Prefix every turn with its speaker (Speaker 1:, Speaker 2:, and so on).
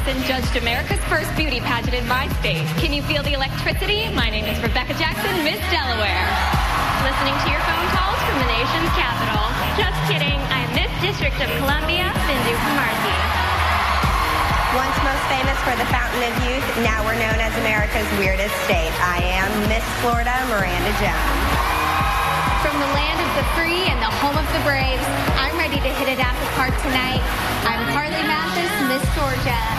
Speaker 1: Jackson judged America's first beauty pageant in my state. Can you feel the electricity? My name is Rebecca Jackson, Miss Delaware.
Speaker 2: Listening to your phone calls from the nation's capital. Just kidding. I'm Miss District of Columbia, Bindu Kamarthi.
Speaker 3: Once most famous for the Fountain of Youth, now we're known as America's weirdest state. I am Miss Florida, Miranda Jones.
Speaker 4: From the land of the free and the home of the Braves, I'm ready to hit it at the park tonight. I'm Carly Mathis, Miss Georgia.